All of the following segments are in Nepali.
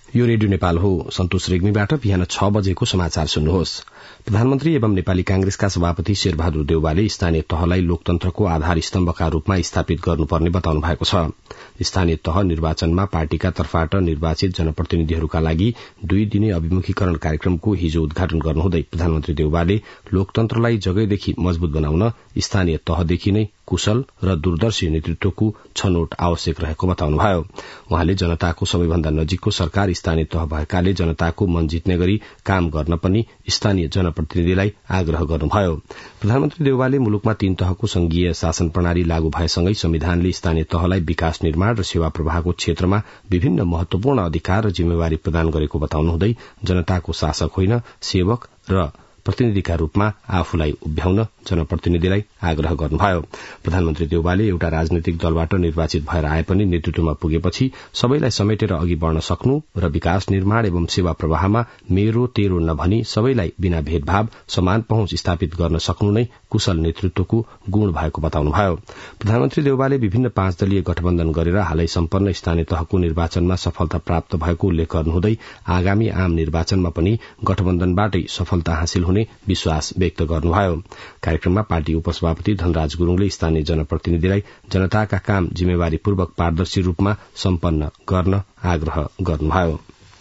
यो रेडियो नेपाल हो। सन्तोष रेग्मीबाट बिहान 6 बजेको समाचार सुन्नुहोस्। प्रधानमन्त्री एवं नेपाली कांग्रेसका सभापति शेरबहादुर देउवाले स्थानीय तहलाई लोकतन्त्रको आधार स्तम्भका रूपमा स्थापित गर्नुपर्ने बताउनु भएको छ। स्थानीय तह निर्वाचनमा पार्टीका तर्फबाट निर्वाचित जनप्रतिनिधिहरूका लागि 2 दिने अभिमुखीकरण कार्यक्रमको हिजो उद्घाटन गर्नुहुँदै प्रधानमन्त्री देउवाले लोकतन्त्रलाई जगैदेखि मजबूत बनाउन स्थानीय तहदेखि नै कुशल र दूरदर्शी नेतृत्वको छनौट आवश्यक रहेको बताउनुभयो। उहाँले जनताको सबैभन्दा नजिकको सरकार स्थानीय तह भएकाले जनताको मन जित्ने गरी काम गर्न पनि स्थानीय जनप्रतिनिधिलाई आग्रह गर्नुभयो। प्रधानमन्त्री देउवाले मुलुकमा 3 तहको संघीय शासन प्रणाली लागू भएसँगै संविधानले स्थानीय तहलाई विकास निर्माण र सेवा प्रवाहको क्षेत्रमा विभिन्न महत्वपूर्ण अधिकार र जिम्मेवारी प्रदान गरेको बताउनुहुँदै जनताको शासक होइन सेवक र प्रतिनिधिका रूपमा आफूलाई उभ्याउन जनप्रतिनिधिलाई आग्रह गर्नुभयो। प्रधानमन्त्री देउवाले एउटा राजनैतिक दलबाट निर्वाचित भएर आए पनि नेतृत्वमा पुगेपछि सबैलाई समेटेर अघि बढ़न सक्नु र विकास निर्माण एवं सेवा प्रवाहमा मेरो तेरो नभनी सबैलाई बिना भेदभाव समान पहुँच स्थापित गर्न सक्नु नै कुशल नेतृत्वको गुण भएको बताउनुभयो। प्रधानमन्त्री देउवाले विभिन्न 5 दलीय गठबन्धन गरेर हालै सम्पन्न स्थानीय तहको निर्वाचनमा सफलता प्राप्त भएको उल्लेख गर्नुहुँदै आगामी आम निर्वाचनमा पनि गठबन्धनबाटै सफलता हासिल हुने विश्वास व्यक्त गर्नुभयो। कार्यक्रममा पार्टी उपसभापति धनराज गुरूङले स्थानीय जनप्रतिनिधिलाई जनताका काम जिम्मेवारीपूर्वक पारदर्शी रूपमा सम्पन्न गर्न आग्रह गर्नुभयो।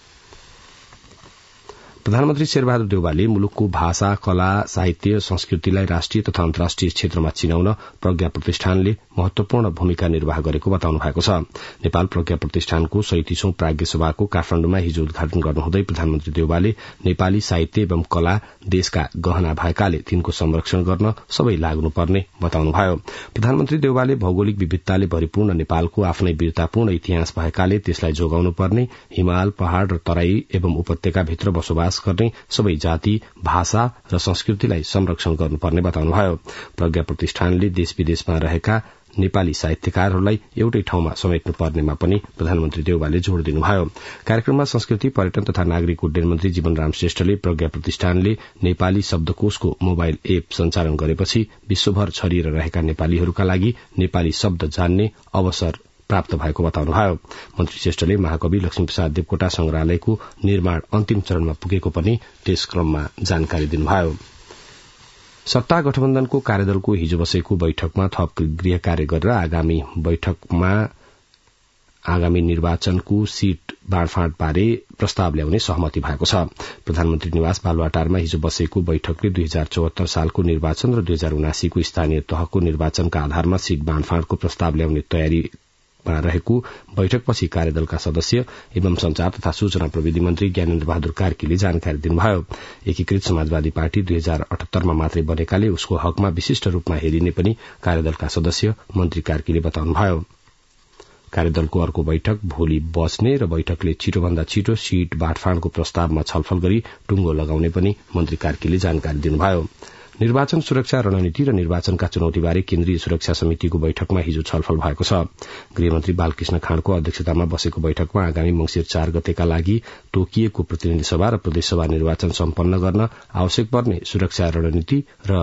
प्रधानमन्त्री शेरबहादुर देउवाले मुलुकको भाषा कला साहित्य संस्कृतिलाई राष्ट्रिय तथा अन्तर्राष्ट्रिय क्षेत्रमा चिनाउन प्रज्ञा प्रतिष्ठानले महत्वपूर्ण भूमिका निर्वाह गरेको बताउनु भएको छ। नेपाल प्रज्ञा प्रतिष्ठानको 37औं प्राज्ञ सभाको काठमाण्डुमा हिजो उद्घाटन गर्नुहुँदै प्रधानमन्त्री देउवाले नेपाली साहित्य एवं कला देशका गहना भएकाले तिनको संरक्षण गर्न सबै लाग्नुपर्ने बताउनुभयो। प्रधानमन्त्री देउवाले भौगोलिक विविधताले भरिपूर्ण नेपालको आफ्नै वीरतापूर्ण इतिहास भएकाले त्यसलाई जोगाउनु पर्ने, हिमाल पहाड़ र तराई एवं उपत्यकाभित्र बसोबास गर्ने सबै जाति भाषा र संस्कृतिलाई संरक्षण गर्नुपर्ने बताउनुभयो। प्रज्ञा प्रतिष्ठानले देश विदेशमा रहेका नेपाली साहित्यकारहरूलाई एउटै ठाउँमा समेट्नु पर्नेमा पनि प्रधानमन्त्री देउवाले जोड़ दिनुभयो। कार्यक्रममा संस्कृति पर्यटन तथा नागरिक उड्डयन मन्त्री जीवनराम श्रेष्ठले प्रज्ञा प्रतिष्ठानले नेपाली शब्दकोशको मोबाइल एप सञ्चालन गरेपछि विश्वभर छरिएर रहेका नेपालीहरूका लागि नेपाली शब्द जान्ने अवसर प्राप्त भएको बताउनुभयो। मन्त्री श्रेष्ठले महाकवि लक्ष्मीप्रसाद देवकोटा संग्रहालयको निर्माण अन्तिम चरणमा पुगेको पनि त्यस क्रममा जानकारी दिनुभयो। सत्ता गठबन्धनको कार्यदलको हिजो बसेको बैठकमा थप गृह कार्य गरेर आगामी निर्वाचनको सीट बाँडफाँड बारे प्रस्ताव ल्याउने सहमति भएको छ। प्रधानमन्त्री निवास बालुवाटारमा हिजो बसेको बैठकले 2074 सालको निर्वाचन र 2079 को स्थानीय तहको निर्वाचनका आधारमा सीट बाँडफाँडको प्रस्ताव ल्याउने तयारी रहेको बैठकपछि कार्यदलका सदस्य एवं संचार तथा सूचना प्रविधि मन्त्री ज्ञानेन्द्र बहादुर कार्कीले जानकारी दिनुभयो। एकीकृत समाजवादी पार्टी 2078 मा मात्रै बनेकाले उसको हकमा विशिष्ट रूपमा हेरिने पनि कार्यदलका सदस्य मन्त्री कार्कीले बताउनुभयो। कार्यदलको अर्को बैठक भोलि बस्ने र बैठकले छिटोभन्दा छिटो सीट बाँडफाँडको प्रस्तावमा छलफल गरी टुंगो लगाउने पनि मन्त्री कार्कीले जानकारी दिनुभयो। निर्वाचन सुरक्षा रणनीति र निर्वाचनका चुनौतीबारे केन्द्रीय सुरक्षा समितिको बैठकमा हिजो छलफल भएको छ। गृहमन्त्री बालकृष्ण खाँडको अध्यक्षतामा बसेको बैठकमा आगामी मंसिर 4 गतेका लागि तोकिएको प्रतिनिधि सभा र प्रदेशसभा निर्वाचन सम्पन्न गर्न आवश्यक पर्ने सुरक्षा रणनीति र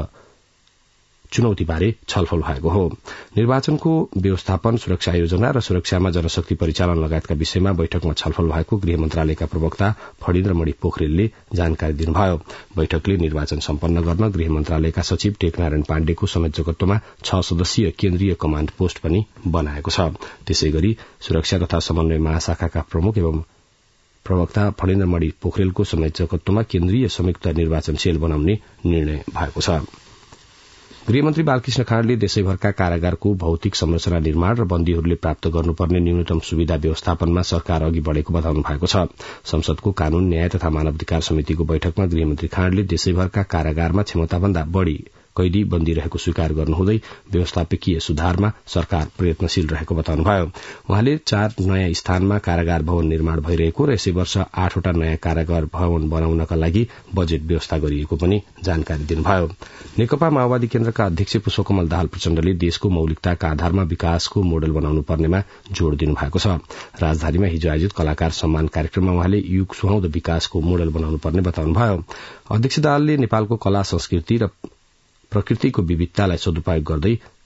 चुनौतीबारे छलफल भएको हो। निर्वाचनको व्यवस्थापन सुरक्षा योजना र सुरक्षामा जनशक्ति परिचालन लगायतका विषयमा बैठकमा छलफल भएको गृह मन्त्रालयका प्रवक्ता फणीन्द्रमणि पोखरेलले जानकारी दिनुभयो। बैठकले निर्वाचन सम्पन्न गर्न गृह मन्त्रालयका सचिव टेकनारायण पाण्डेको संयोजकत्वमा 6 सदस्यीय केन्द्रीय कमाण्ड पोस्ट पनि बनाएको छ। त्यसैगरी सुरक्षा तथा समन्वय महाशाखाका प्रमुख एवं प्रवक्ता फणीन्द्रमणि पोखरेलको संयोजकत्वमा केन्द्रीय संयुक्त निर्वाचन सेल बनाउने निर्णय भएको छ। गृहमन्त्री बालकृष्ण खाँडले देशैभरका कारागारको भौतिक संरचना निर्माण र बन्दीहरूले प्राप्त गर्नुपर्ने न्यूनतम सुविधा व्यवस्थापनमा सरकार अघि बढ़ेको बताउनु भएको छ। संसदको कानून न्याय तथा मानवाधिकार समितिको बैठकमा गृहमन्त्री खाँडले देशैभरका कारागारमा क्षमताभन्दा बढ़ी कैदी बन्दी रहेको स्वीकार गर्नुहुँदै व्यवस्थापकीय सुधारमा सरकार प्रयत्नशील रहेको बताउनुभयो। उहाँले 4 नयाँ स्थानमा कारागार भवन निर्माण भइरहेको र यसै वर्ष 8 वटा नयाँ कारागार भवन बनाउनका लागि बजेट व्यवस्था गरिएको पनि जानकारी दिनुभयो। नेकपा माओवादी केन्द्रका अध्यक्ष पुष्पकमल दाहाल प्रचण्डले देशको मौलिकताका आधारमा विकासको मोडल बनाउनु पर्नेमा जोड़ दिनुभएको छ। राजधानीमा हिजो आयोजित कलाकार सम्मान कार्यक्रममा उहाँले युग सुहाउँदो विकासको मोडल बनाउनु पर्ने बताउनुभयो। अध्यक्ष दाहालले नेपालको कला संस्कृति र प्रकृतिको विविधतालाई सदुपयोग गर्दै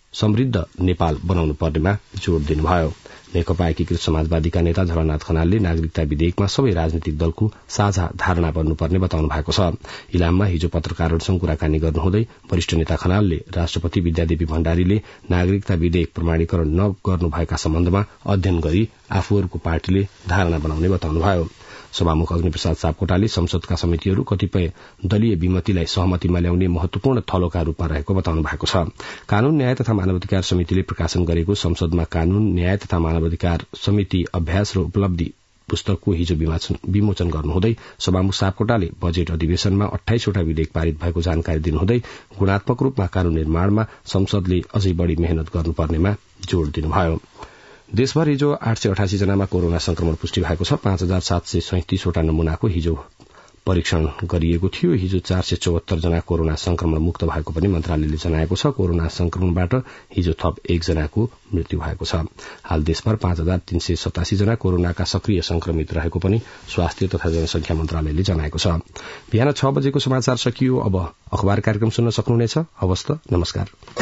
समृद्ध नेपाल बनाउनु पर्नेमा जोड़ दिनुभयो। नेकपा एकीकृत समाजवादीका नेता झलनाथ खनालले नागरिकता विधेयकमा सबै राजनीतिक दलको साझा धारणा बन्नुपर्ने बताउनु भएको छ। इलाममा हिजो पत्रकारहरूसँग कुराकानी गर्नुहुँदै वरिष्ठ नेता खनालले राष्ट्रपति विद्यादेवी भण्डारीले नागरिकता विधेयक प्रमाणीकरण नगर्नुभएका सम्बन्धमा अध्ययन गरी आफूहरूको पार्टीले धारणा बनाउने बताउनुभयो। सभामुख अग्निप्रसाद सापकोटाले संसदका समितिहरू कतिपय दलीय विमतिलाई सहमतिमा ल्याउने महत्वपूर्ण थलोका रूपमा रहेको बताउनु भएको छ। कानून न्याय तथा मानवाधिकार समितिले प्रकाशन गरेको संसदमा कानून न्याय तथा मानवाधिकार समिति अभ्यास र उपलब्धि पुस्तकको हिजो विमोचन गर्नुहुँदै सभामुख सापकोटाले बजेट अधिवेशनमा 28 वटा विधेयक पारित भएको जानकारी दिनुहुँदै गुणात्मक रूपमा कानून निर्माणमा संसदले अझै बढ़ी मेहनत गर्नुपर्नेमा जोड़ दिनुभयो। देशभर हिजो 888 जनामा कोरोना संक्रमण पुष्टि भएको छ। 5737 वटा नमूनाको हिजो परीक्षण गरिएको थियो। हिजो 474 जना कोरोना संक्रमण मुक्त भएको पनि मन्त्रालयले जनाएको छ। कोरोना संक्रमणबाट हिजो थप 1 जनाको मृत्यु भएको छ। हाल देशभर 5387 जना कोरोनाका सक्रिय संक्रमित रहेको पनि स्वास्थ्य तथा जनसंख्या मन्त्रालयले जनाएको छ। बिहान 6 बजेको समाचार सकियो। अब अखबार कार्यक्रम सुन्न सक्नुहुनेछ। हवस् त, नमस्कार।